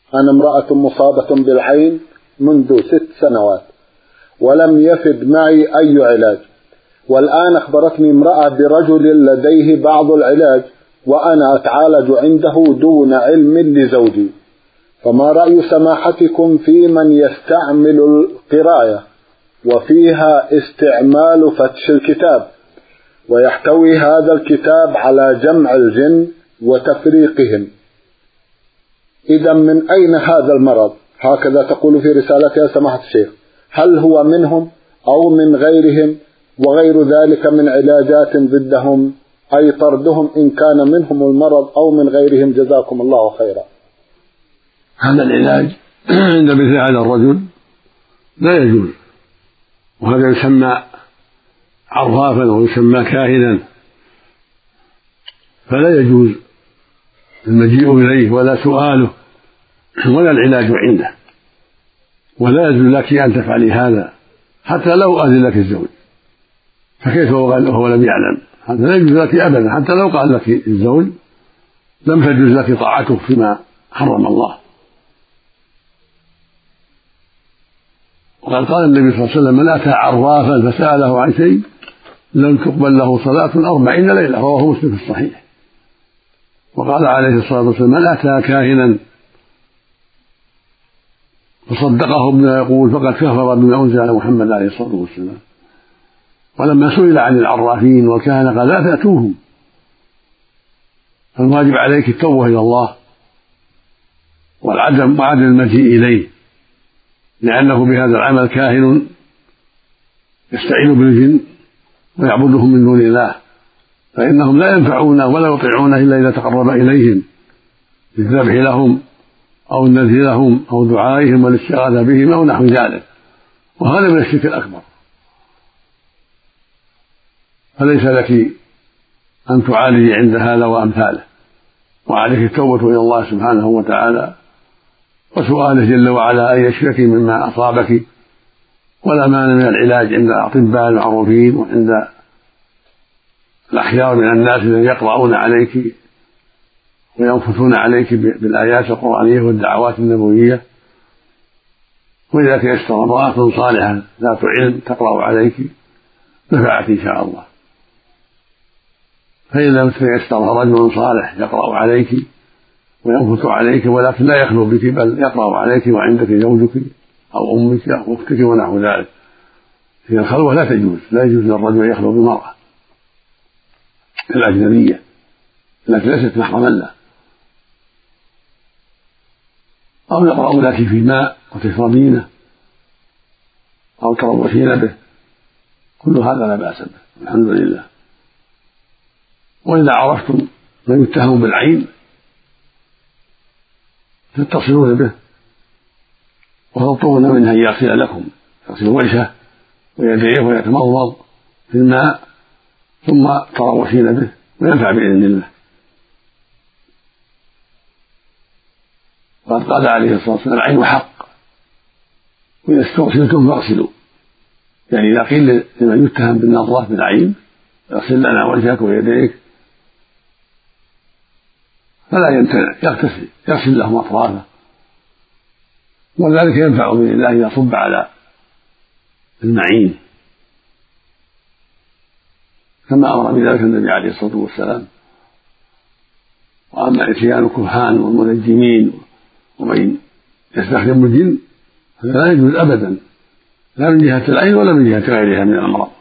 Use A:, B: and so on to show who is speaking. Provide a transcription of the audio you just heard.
A: أنا امرأة مصابة بالعين منذ 6 سنوات ولم يفد معي أي علاج، والآن أخبرتني امرأة برجل لديه بعض العلاج وأنا أتعالج عنده دون علم لزوجي، فما رأي سماحتكم في من يستعمل القراية وفيها استعمال فتش الكتاب، ويحتوي هذا الكتاب على جمع الجن وتفريقهم؟ إذا من أين هذا المرض؟ هكذا تقول في رسالتها سماحة الشيخ. هل هو منهم أو من غيرهم؟ وغير ذلك من علاجات ضدهم، أي طردهم إن كان منهم المرض أو من غيرهم، جزاكم الله خيرا.
B: هذا العلاج عند مثل هذا الرجل لا يجوز، وهذا يسمى عرافا ويسمى كاهنا، فلا يجوز المجيء إليه ولا سؤاله ولا العلاج عنده، ولا يجوز لك أن تفعلي هذا حتى لو أذن لك الزوج، فكيف وهو لم يعلم؟ هذا لا يجوز لك أبدا، حتى لو قال لك الزوج لم تجوز لك طاعته فيما حرم الله. وقد قال النبي صلى الله عليه وسلم: من أتى عرافا فسأله عن شيء لم تقبل له صلاة 40 ليلة، رواه مسلم في الصحيح. وقال عليه الصلاة والسلام: من أتى كاهنا فصدقه بما يقول فقد كفر بما أنزل على محمد عليه الصلاة والسلام. ولما سئل عن العرافين والكهنة قال: لا تأتوهم، فالواجب عليك التوبة إلى الله وعدم المجيء إليه، لأنه بهذا العمل كاهن يستعين بالجن ويعبدهم من دون الله، فإنهم لا ينفعون ولا يطيعونه إلا إذا تقرب إليهم بالذبح لهم أو النذر لهم أو دعائهم والاستغاثة بهم أو نحو ذلك، وهذا من الشرك الأكبر. فليس لك أن تعالجي عند هذا وأمثاله، وعليك التوبة إلى الله سبحانه وتعالى وسؤاله جل وعلا أن يشفيك مما أصابك، ولا مانع من العلاج عند الأطباء المعروفين وعند الأخيار من الناس الذين يقرؤون عليك وينفثون عليك بالآيات القرآنية والدعوات النبوية. وإذا تيسر امرأة صالحة ذات علم تقرأ عليك نفعت إن شاء الله، فإذا لم تيسر رجل صالح يقرأ عليك وينفث عليك ولكن لا يخلو بك بل يقرأ عليك وعندك زوجك أو أمك أو أختك ونحو ذلك، في الخلوة لا تجوز، لا يجوز للرجل أن يخلو بمرأة الأجنبية التي ليست محرما له، أو يقرأ لك في ماء وتشربينه أو تروحين به، كل هذا لا بأس به الحمد لله. وإذا عرفتم من يتهم بالعين تتصلون به وتطلبون منه أن يغسل لكم، يغسل وجهه ويديه ويتمضمض في الماء ثم تروحين به وينفع بإذن الله. وقد قال عليه الصلاة والسلام: العين حق، وإذا استغسلتم فاغسلوا، يعني إذا قيل لمن يتهم بالنظرة بالعين: اغسل لنا وجهك ويديك، فلا يمتنع، يغسل لهم أطرافه، وذلك ينفع بإذن الله إذا صب على المعين، كما أمر بذلك النبي عليه الصلاة والسلام. وأما إتيان الكهان والمنجمين ومن يستخدم الجن هذا لا يجوز أبدا، لا من جهة العين ولا من جهة غيرها من الأمراض.